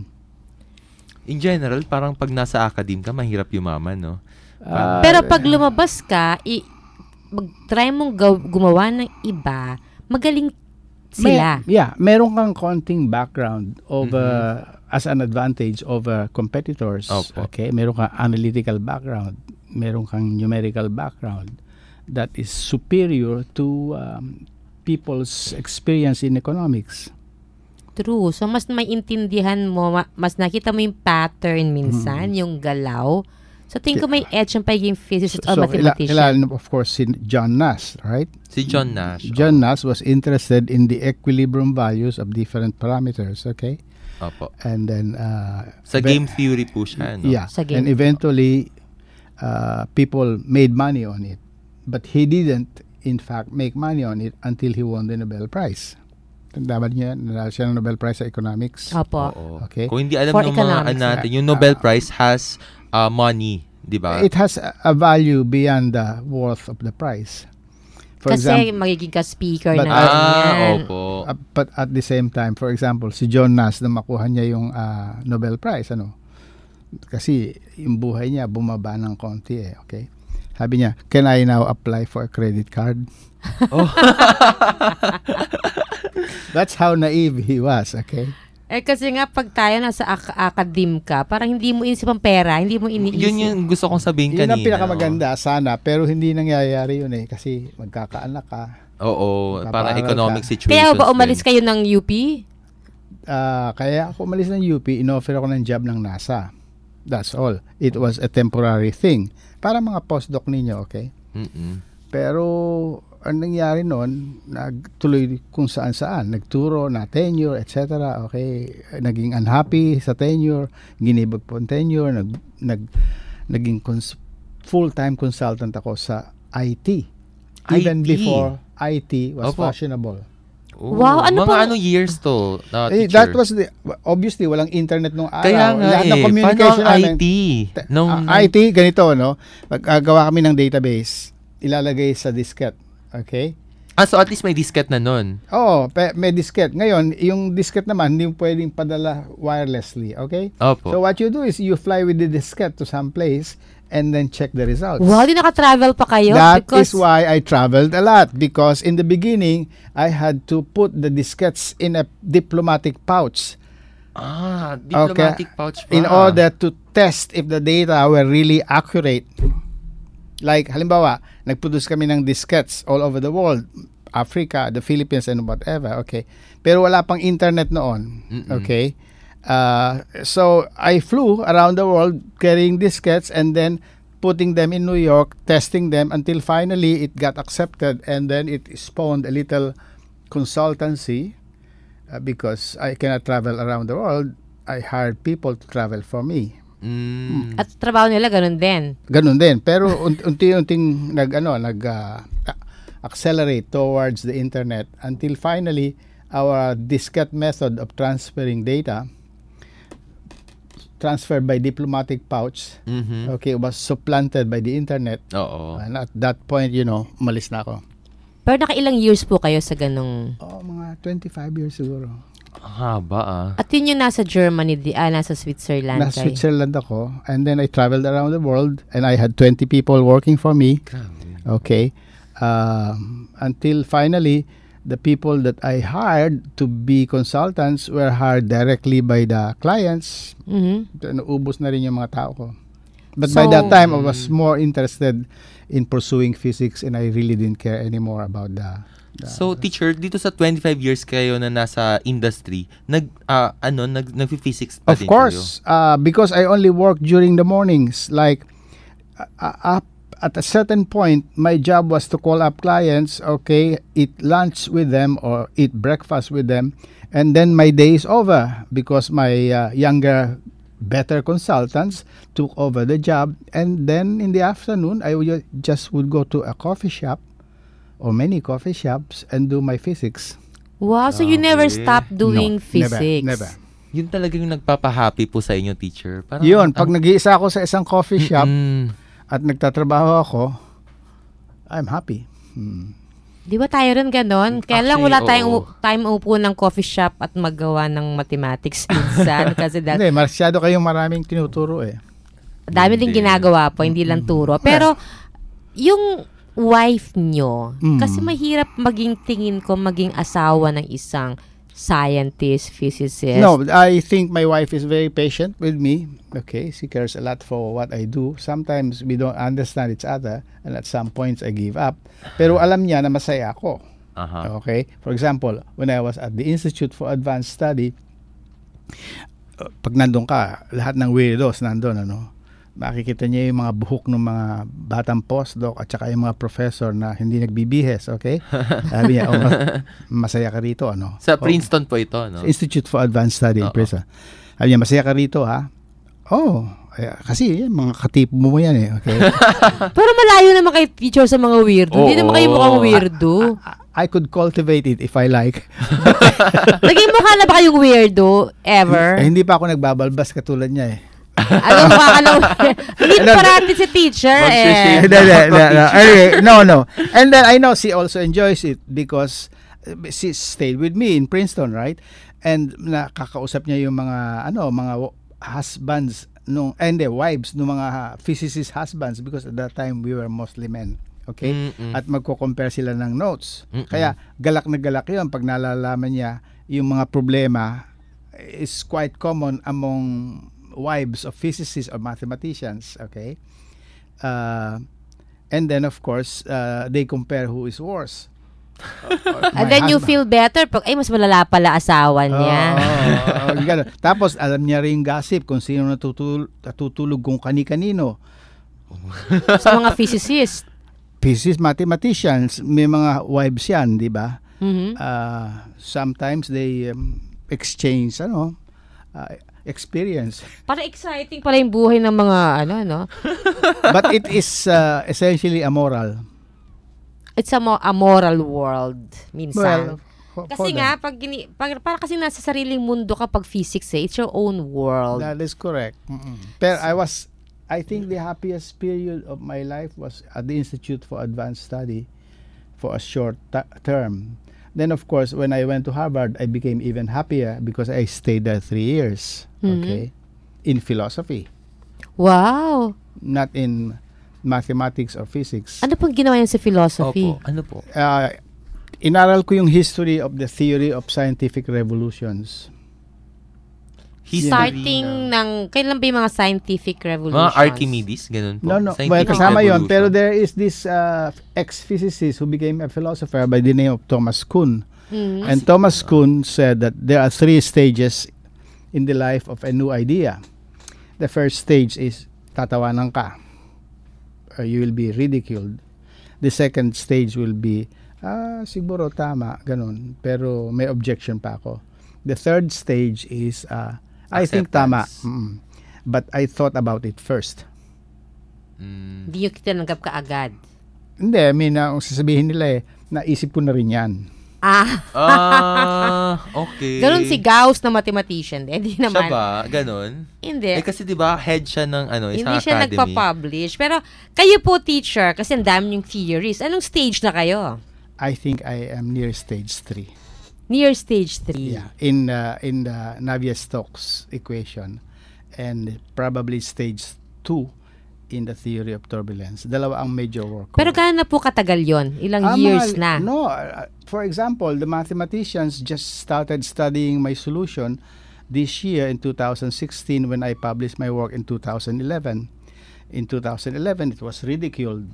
In general, parang pag nasa academe ka, mahirap yumaman, no? Ah, Pero pag lumabas ka, i- mag-try mong gaw- gumawa ng iba, magaling sila. May, yeah, meron kang konting background over as an advantage over competitors. Opo. Okay, meron kang analytical background, meron kang numerical background that is superior to um, people's experience in economics. True. So, mas maintindihan mo, ma- mas nakita mo yung pattern minsan, Mm. yung galaw. So, tingin ko may edge yung pagiging physicist o So, ila- mathematician. ilalim, of course, si John Nash, right? Si John Nash. John Nash was interested in the equilibrium values of different parameters, okay? Opo. And then uh, Sa ve- game theory po siya, no? Yeah. Sa game. And eventually uh, people made money on it. But he didn't in fact make money on it until he won the Nobel Prize. Tanda ba niya, nanalo siya ng Nobel Prize sa economics? Opo. Oo. Okay. Kung hindi alam For ng mga economics. ano natin, yung Nobel Prize has uh, money, di ba? It has a, a value beyond the worth of the prize. For Kasi example, magiging ka-speaker But- na Ah, ganyan. opo. uh, but at the same time, for example, si John Nash na makuha niya yung uh, Nobel Prize, ano? Kasi yung buhay niya bumaba ng konti eh, okay? Sabi niya, can I now apply for a credit card? Oh. That's how naive he was, okay? Eh kasi nga pag tayo nasa ak- academe ka, parang hindi mo inisip ang pera, hindi mo iniisip. Yun yung gusto kong sabihin Yun kanina. ang pinakamaganda sana, pero hindi nangyayari yun eh, kasi magkakaanak ka. Oo, para Magpapaaral economic ka. situations. Kaya ba umalis din. kayo ng U P? Ah, kaya ako umalis ng U P, inoffer ako ng job ng NASA. That's all. It was a temporary thing. Para mga postdoc ninyo, okay? Mm-mm. Pero ang nangyari noon, nagtuloy kung saan-saan. Nagturo na tenure, et cetera. Okay, naging unhappy sa tenure, ginibag po ang tenure, nag, nag, naging cons- full-time consultant ako sa I T. Even I T? before I T was Opo. fashionable. Oh, Wow, ano mga pong- ano years to, uh, Eh, teacher? that was the, obviously, walang internet nung araw. Kaya nga Lahat eh, ng communication paano ang namin- I T? Nung, Ah, I T, ganito, no? Magagawa kami ng database, ilalagay sa diskette, okay? Ah, so at least may disket na nun. Oo, pe- may disket. Ngayon, yung disket naman, hindi mo pwedeng padala wirelessly, okay? Opo. So what you do is you fly with the disket to some place and then check the results. Wow, di naka-travel pa kayo? That because... is why I traveled a lot, because in the beginning, I had to put the diskettes in a diplomatic pouch. Ah, diplomatic okay, pouch pa. in order to test if the data were really accurate. Like, halimbawa, nag-produce kami ng diskettes all over the world, Africa, the Philippines, and whatever, okay? Pero wala pang internet noon, Mm-mm. okay? Uh, so, I flew around the world carrying diskettes and then putting them in New York, testing them until finally it got accepted, and then it spawned a little consultancy uh, because I cannot travel around the world. I hired people to travel for me. Mm. At trabaho nila ganun din. Ganun din. Pero un- unti-unting nag ano, nag uh, accelerate towards the internet until finally our diskette method of transferring data transferred by diplomatic pouch, Mhm. okay, was supplanted by the internet. Oo. And at that point, you know, umalis na ako. Pero nakailang years po kayo sa ganung... Oh, mga twenty-five years siguro. Haba ah. At yun yung nasa Germany, di, ah, nasa Switzerland Nasa kayo. Switzerland ako. And then I traveled around the world and I had twenty people working for me. Okay. Um, until finally, the people that I hired to be consultants were hired directly by the clients. Mhm. Naubos na rin yung mga tao ko. But So- by that time, I was more interested in pursuing physics and I really didn't care anymore about the... the So, teacher, dito sa twenty-five years kayo na nasa industry, nag, ah, ano, nag, nag-physics pa Of din course, uh, because I only work during the mornings. Like, uh, up at a certain point, my job was to call up clients, okay, eat lunch with them or eat breakfast with them, and then my day is over because my uh, younger, better consultants took over the job, and then in the afternoon, I would just would go to a coffee shop or many coffee shops and do my physics. Wow, so you never stopped doing No, physics? Never, never. Yun talaga yung nagpapahappy po sa inyo, teacher. Parang, Yun, pag ang- nag-iisa ako sa isang coffee shop Mm-mm. at nagtatrabaho ako, I'm happy. Hmm. Di ba tayo rin ganon? Kaya lang Actually, wala tayong oo. u- time upo ng coffee shop at maggawa ng mathematics minsan. Kasi that, Hindi, masyado kayong maraming tinuturo eh. dami din Hindi. ginagawa po, hindi lang turo. Pero, yung wife nyo, Mm. kasi mahirap maging tingin ko, maging asawa ng isang scientist, physicist. No, I think my wife is very patient with me. Okay, she cares a lot for what I do. Sometimes we don't understand each other and at some points I give up. Pero alam niya na masaya ako. Aha. Okay? For example, when I was at the Institute for Advanced Study, uh, pag nandun ka, lahat ng weirdos nandun, ano? Makikita niya yung mga buhok ng mga batang postdoc at saka yung mga professor na hindi nagbibihes, okay? Sabi niya, oh, ma- masaya ka rito, ano? Sa Oh, Princeton po ito, no? sa Institute for Advanced Study in Oo. Princeton. Sabi niya, masaya ka rito, ha? Oh, eh, kasi yan, mga katipo mo yan eh, okay? Pero malayo naman kay teacher sa mga weirdo. Hindi Oo. naman kayo mukhang weirdo. I could cultivate it if I like. Naging mukha na ba kayong weirdo ever? Eh, hindi pa ako nagbabalbas katulad niya eh. Ano mukha ka ng Hindi Ano? parati si teacher Magsishave. eh. no, no, no, no. Anyway, no, no. And then I know she also enjoys it because uh, she stayed with me in Princeton, right? And nakakausap niya yung mga ano, mga w- husbands nung and the wives ng mga physicist husbands because at that time we were mostly men. Okay? Mm-mm. At magko-compare sila ng notes. Mm-mm. Kaya galak na galak 'yun pag nalalaman niya yung mga problema is quite common among wives of physicists or mathematicians, okay? Uh, and then of course, uh, they compare who is worse. And then you feel better pag, ay, mas malala pala asawa niya. Oh, ganun. Tapos alam niya rin gossip kung sino natutul- natutulog kung kani-kanino. Sa mga physicist. Physicists, mathematicians, may mga wives yan, di ba? Mhm. Uh, sometimes they um, exchange, ano, uh, experience. Para exciting pala yung buhay ng mga ano, no? But it is uh, essentially amoral. It's a, mo- a moral world, minsan. Well, for- for kasi them. nga, pag, gini, pag, para kasi nasa sariling mundo ka pag physics eh, it's your own world. That is correct. Mm-mm. Pero I was, I think the happiest period of my life was at the Institute for Advanced Study for a short ta- term. Then, of course, when I went to Harvard, I became even happier because I stayed there three years, Mhm. okay, in philosophy, Wow. not in mathematics or physics. Ano pong ginawa niyo sa philosophy? Opo. Ano po? Uh, inaral ko yung history of the theory of scientific revolutions. Starting ng, kailan ba yung mga scientific revolutions? Mga Archimedes, ganun po. No, no. Scientific Well, kasama yon. revolution. Pero there is this uh, ex-physicist who became a philosopher by the name of Thomas Kuhn. Mm. And Thomas Kuhn said that there are three stages in the life of a new idea. The first stage is tatawanan ka. Uh, you will be ridiculed. The second stage will be, ah, siguro tama, ganun. Pero may objection pa ako. The third stage is, uh, I think tama. Mm. But I thought about it first. Hindi yung tinanggap ka agad. Hindi, I mean, uh, kung sasabihin nila eh, naisip ko na rin yan. Ah. Ah, okay. Ganon si Gauss na mathematician. Eh, di naman. Siya ba? Ganon? Hindi. Eh, kasi di ba head siya ng ano, isang Hindi siya academy. nagpa-publish. Pero kayo po, teacher, kasi ang dami yung theories. Anong stage na kayo? I think I am near stage three. Near stage three. Yeah, in uh, in the Navier-Stokes equation, and probably stage two in the theory of turbulence. Dalawa ang major work ko. Pero gaano na po katagal yon? Ilang Ah, years mga- na? No, uh, for example, the mathematicians just started studying my solution this year in two thousand sixteen when I published my work in two thousand eleven. In two thousand eleven, it was ridiculed.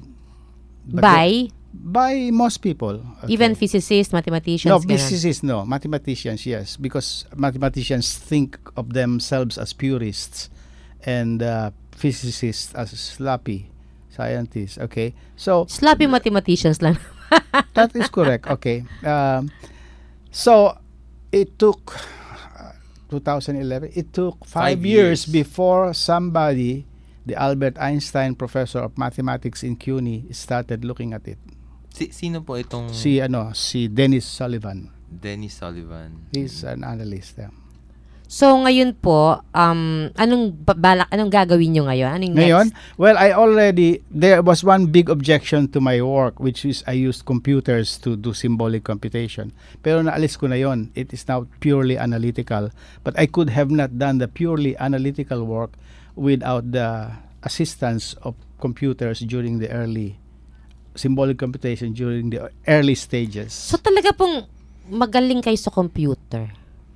But By? the- by most people. Okay. Even physicists, mathematicians? No, ganon? physicists, no. Mathematicians, yes. Because mathematicians think of themselves as purists and uh, physicists as sloppy scientists, okay? So, Sloppy mathematicians lang. that is correct, okay. Um, so, it took, uh, twenty eleven, it took five, Five years. years. before somebody, the Albert Einstein Professor of Mathematics in C U N Y, started looking at it. Si, sino po itong Si, ano, si Dennis Sullivan. Dennis Sullivan? He's an analyst there. So, ngayon po, um, anong ba- balak, anong gagawin nyo ngayon? Anong Ngayon, next? well, I already, there was one big objection to my work, which is I used computers to do symbolic computation. Pero naalis ko na yon. It is now purely analytical. But I could have not done the purely analytical work without the assistance of computers during the early symbolic computation during the early stages. So, talaga pong magaling kayo sa computer.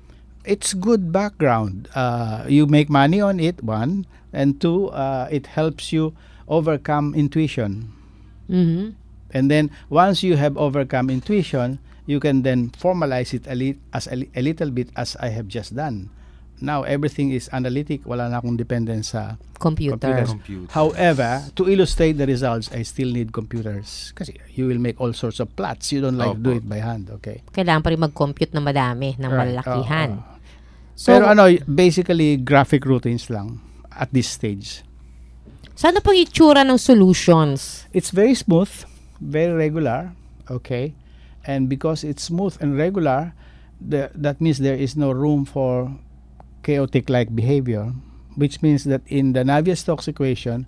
It's good background. Uh, you make money on it, one. And two, uh, it helps you overcome intuition. Mhm. And then, once you have overcome intuition, you can then formalize it a, li- as a, li- a little bit as I have just done. Now, everything is analytic. Wala na akong dependence sa Computer. computers. Computer. However, to illustrate the results, I still need computers. Kasi you will make all sorts of plots. You don't like Opo. do it by hand, okay? Kailangan pa rin mag-compute ng madami, ng Right. malalakihan. Oo, oo. So, Pero ano, basically, graphic routines lang at this stage. so ano pong itsura ng solutions? It's very smooth, very regular, okay? And because it's smooth and regular, the, that means there is no room for chaotic-like behavior, which means that in the Navier-Stokes equation,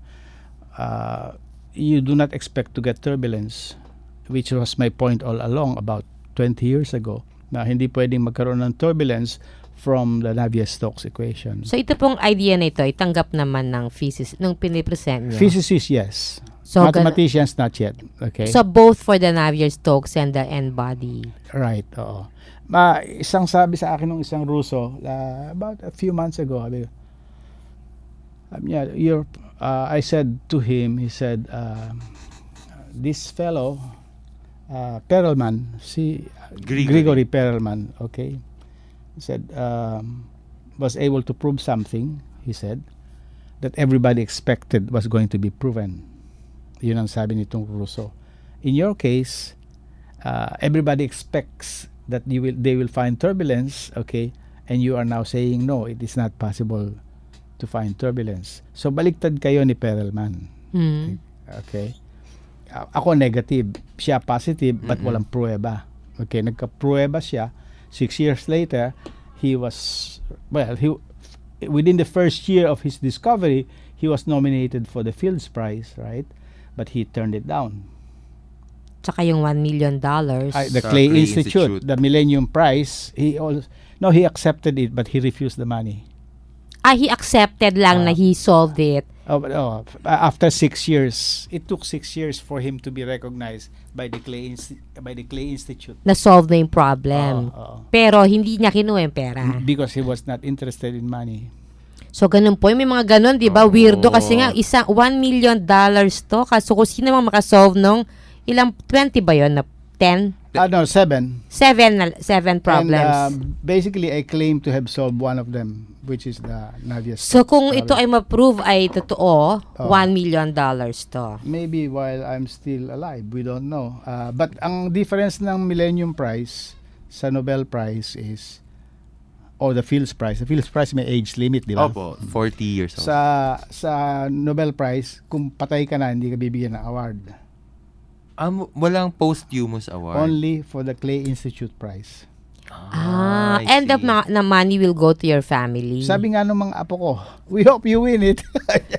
uh, you do not expect to get turbulence, which was my point all along about twenty years ago, na hindi pwedeng magkaroon ng turbulence from the Navier-Stokes equation. So, ito pong idea na ito, itanggap naman ng physics, nung pinipresent nyo. Physicists, yes. So, Mathematicians, not yet. Okay. So, both for the Navier-Stokes and the N-body. Right, oo. Ma, isang sabi sa akin ng isang Ruso, uh, about a few months ago, sabi, um, yeah, you're, uh, I said to him, he said, uh, this fellow, uh, Perelman, si Grigory. Grigory Perelman, okay, he said, um, was able to prove something, he said, that everybody expected was going to be proven. Yun ang sabi nitong Ruso. In your case, uh, everybody expects that you will they will find turbulence, okay, and you are now saying no, it is not possible to find turbulence. So baliktad kayo ni Perelman. Mm. Okay? A- ako negative, siya positive, but Mm-mm. walang pruweba. Okay, nagka-pruweba siya. Six years later, he was, well, he within the first year of his discovery, he was nominated for the Fields Prize, right? But he turned it down. tsaka yung one million dollars. I, the Sa Clay, Clay Institute, Institute. the Millennium Prize, he all no, he accepted it, but he refused the money. Ah, he accepted lang Ah. na he solved it. Oh, but, oh, f- after six years, it took six years for him to be recognized by the Clay Insti- by the Clay Institute Na-solve na yung problem. Oo, oo. Pero hindi niya kinuha yung pera. because he was not interested in money. So, ganun po. May mga ganun, di ba? Oo. Weirdo kasi nga, isang one million dollars to. Kaso kung sino mang makasolve nung ilang, twenty ba yun? Na ten? Ah, no, seven. Seven, na- seven problems. And uh, basically, I claim to have solved one of them, which is the Nadia's. So, kung ito problem. ay ma-prove ay totoo, Oh. one million dollars to. Maybe while I'm still alive, we don't know. Uh, but ang difference ng Millennium Prize sa Nobel Prize is, or the Fields Prize, the Fields Prize may age limit, di ba? Opo, forty years old. Sa sa Nobel Prize, kung patay ka na, hindi ka bibigyan ng award. Um, walang posthumous award. Only for the Clay Institute Prize. Ah, I end up see. na, na money will go to your family. Sabi nga ng mga apo ko, we hope you win it.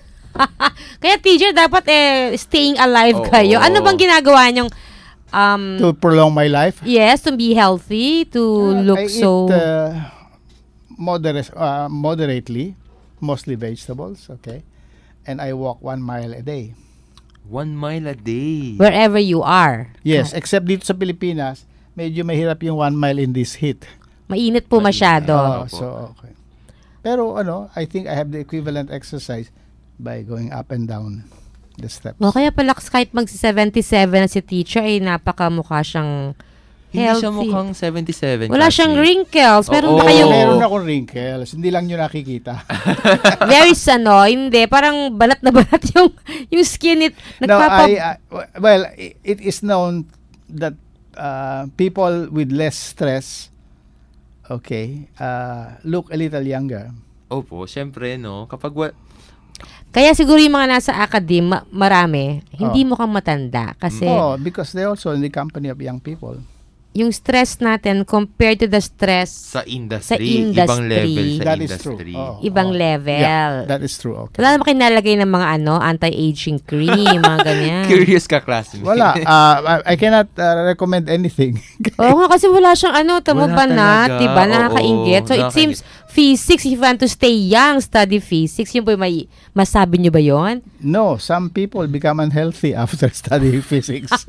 Kaya teacher, dapat eh, staying alive Oo. kayo. Ano bang ginagawa niyong um, To prolong my life. yes, to be healthy, to Uh, look I so... eat uh, moderate, uh, moderately, mostly vegetables, okay? And I walk one mile a day. One mile a day. wherever you are. Yes, except dito sa Pilipinas, medyo mahirap yung one mile in this heat. Mainit po masyado. Oh, Opo. so, okay. Pero ano, I think I have the equivalent exercise by going up and down the steps. O kaya pala kahit mag seventy-seven na si teacher, ay napakamukha siyang Hindi healthy. siya mukhang seventy-seven. Wala siyang classmate. wrinkles. Meron Oo. ba kayong Meron akong wrinkles, hindi lang nyo nakikita. very ano, hindi, parang balat na balat yung yung skin it. No, Nagpapa- I, I- well, i- it is known that uh, people with less stress, okay, uh, look a little younger. Opo, syempre, no? Kapag wa- Kaya siguro yung mga nasa academe, ma- marami, hindi Oh. mukhang matanda. Kasi Oh, because they also in the company of young people. yung stress natin compared to the stress sa industry, Sa ibang industry. level sa That is true. industry. Oh, ibang oh. level. Yeah, that is true. Okay. Wala naman kayo nalagay ng mga ano, anti-aging cream, mga ganyan. Curious ka, classmate. Wala. Uh, I, I cannot uh, recommend anything. Oo nga, kasi wala siyang ano, tamo Wala banat, talaga. diba? Oo, Nakakaingit. So, it nakakaingit. seems, physics, if you want to stay young, study physics, yun po yung may, masabi nyo ba yon? No, some people become unhealthy after studying physics.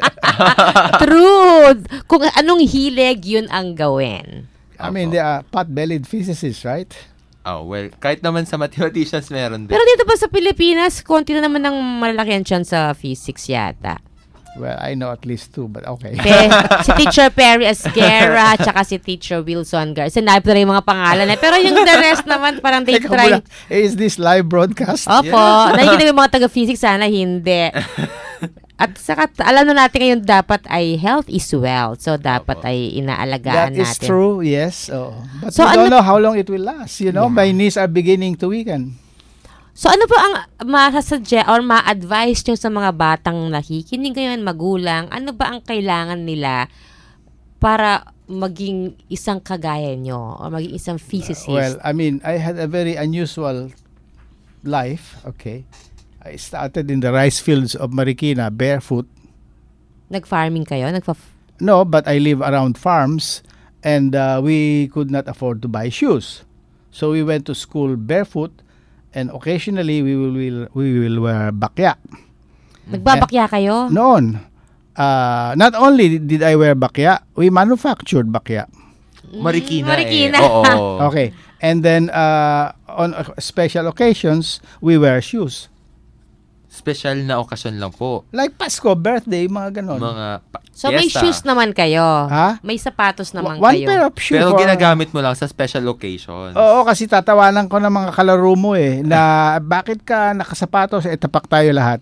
True! Kung anong hilig, yun ang gawin. I mean, they are pot-bellied physicists, right? Oh, well, kahit naman sa mathematicians meron din. Pero dito pa sa Pilipinas, konti na naman ng malalakihan siya sa physics yata. Well, I know at least two, but okay. Pe, si Teacher Perry Esguerra, tsaka si Teacher Wilson Gar. Sinabi ko na yung mga pangalan eh. Pero yung the rest naman, parang they Teka try. muna, is this live broadcast? Opo. Yeah. Nakikinig yung mga taga-physics, sana hindi. At saka, alam na natin ngayon, dapat ay health is wealth. So, dapat ay inaalagaan That is natin. true, yes. Oh. But So, we don't ano- know how long it will last. You know, Yeah. my knees are beginning to weaken. So, ano po ang masasadya or ma-advise nyo sa mga batang nakikinig ngayon, magulang? Ano ba ang kailangan nila para maging isang kagaya nyo or maging isang physicist? Well, I mean, I had a very unusual life, okay. I started in the rice fields of Marikina barefoot. Nag-farming kayo? Nagpa- No, but I live around farms and uh, we could not afford to buy shoes. So we went to school barefoot and occasionally we will, will we will wear bakya. Nagbabakya kayo? Noon, uh, not only did I wear bakya, we manufactured bakya. Marikina, Marikina. eh. Oo. Okay. And then uh, on uh, special occasions, we wear shoes. Special na okasyon lang po. Like Pasko, birthday, mga ganon. Mga pa- So, may fiesta. shoes naman kayo? Ha? May sapatos naman One kayo? pair of shoes. Pero for- ginagamit mo lang sa special occasions. Oo, kasi tatawanan ko ng mga kalaro mo eh, na bakit ka nakasapatos, eh tapak tayo lahat.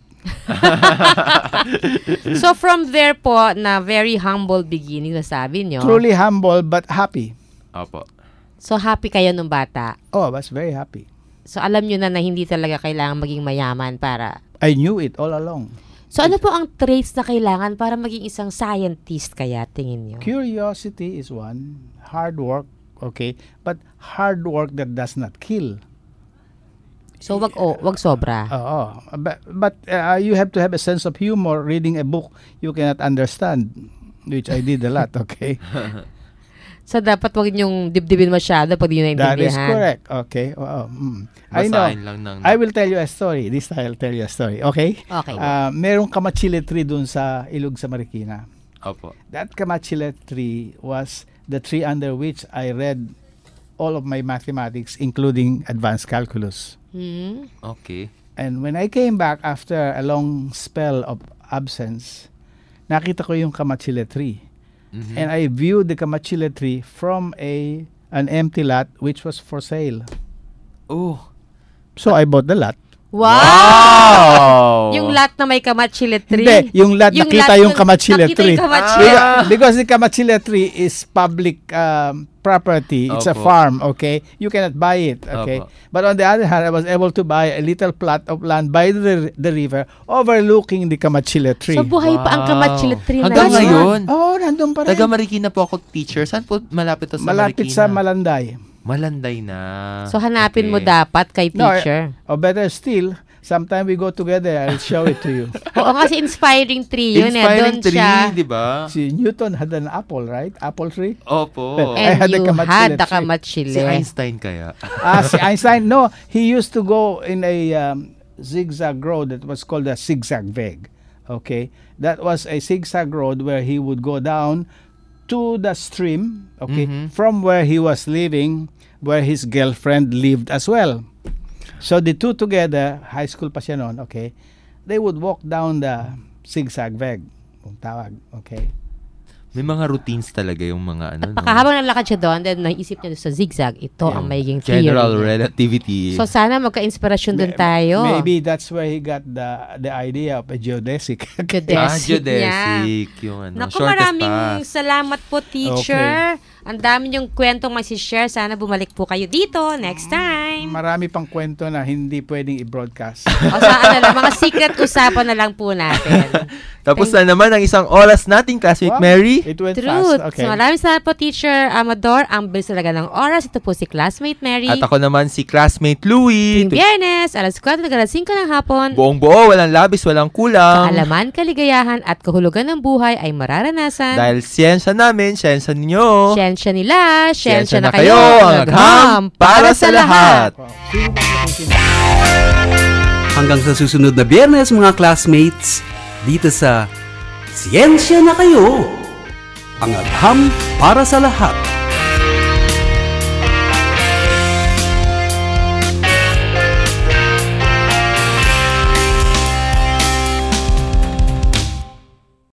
So, from there po, na very humble beginning, nasabi nyo. Truly humble but happy. Opo. So, happy kayo nung bata. Oh, I was very happy. So, alam nyo na na hindi talaga kailangan maging mayaman para... I knew it all along. So, ano po ang traits na kailangan para maging isang scientist kaya, tingin nyo? Curiosity is one. Hard work, okay. But hard work that does not kill. So, wag, oh, wag sobra. Oo. But, but uh, you have to have a sense of humor reading a book you cannot understand, which I did a lot, okay? So, dapat wag niyong dibdibin masyado pag di nyo naintindihan. That is correct, okay? Oo. Mm. I know. Lang ng... I will tell you a story. This time I'll tell you a story, okay? Okay. Uh, merong kamachile tree dun sa ilog sa Marikina. Opo. That kamachile tree was the tree under which I read all of my mathematics, including advanced calculus. Hmm. Okay. And when I came back after a long spell of absence, nakita ko yung kamachile tree. Mm-hmm. And I viewed the kamachile tree from a an empty lot which was for sale. Oh. So I bought the lot. Wow! Wow! Yung lot na may kamachile tree. Hindi, yung lot Yung nakita lot yung na- kamachile nakita tree. yung kamachile. Because, because the kamachile tree is public um, property. It's a Opo. farm, okay? You cannot buy it, okay? Opo. But on the other hand, I was able to buy a little plot of land by the, the river overlooking the kamachile tree. So, buhay pa ang kamachile tree na Hanggang yun. ngayon? Oo, oh, nandun pa rin. Taga Marikina po ako, teacher. Saan po malapit to sa Malapit Marikina? sa Malanday. Malanday na. So, hanapin mo Okay. dapat kay No, teacher. eh, or better still, sometime we go together, I'll show it to you. Oo, kasi inspiring tree yun eh. Inspiring Doon siya. tree, di ba? Si Newton had an apple, right? Apple tree. Opo. Well, I And had the you kamachile had the tree. kamachile. Si Einstein kaya? Ah, si Einstein, no, he used to go in a um, zigzag road that was called a zigzag weg. Okay, that was a zigzag road where he would go down to the stream, okay, Mhm. from where he was living, where his girlfriend lived as well. So the two together, high school pa siya noon, okay, they would walk down the zigzag weg, kung tawag, okay. May mga routines talaga yung mga ano, Baka habang nalakad siya doon, then naisip niya doon sa zigzag, ito ang magiging theory. General niya. relativity. So, sana magka-inspirasyon doon May- tayo. Maybe that's where he got the the idea of a geodesic. Geodesic ah, niya. geodesic. Yung ano, Naku, shortest maraming path. salamat po, teacher. Ang dami yung kwentong masishare. Sana bumalik po kayo dito next time. Marami pang kwento na hindi pwedeng i-broadcast. O sa ano lang, mga secret usapan na lang po natin. Tapos na naman ang isang oras nating classmate Wow, Mary. It went Truth. fast. Okay. So maraming salamat po, Teacher Amador. Ang bilis talaga ng oras. Ito po si Classmate Mary. At ako naman si classmate Louie. Tuwing Biyernes, alas kwatro hanggang alas singko ng hapon. Buong buo, walang labis, walang kulang. Kaalaman, kaligayahan at kahulugan ng buhay ay mararanasan. Dahil siyensya namin, siyensya ninyo. Siyensya nila, siyensya na na kayo. ang agham para sa lahat. Hanggang sa susunod na Biyernes mga classmates, dito sa Siyensya na Kayo, ang agham para sa lahat.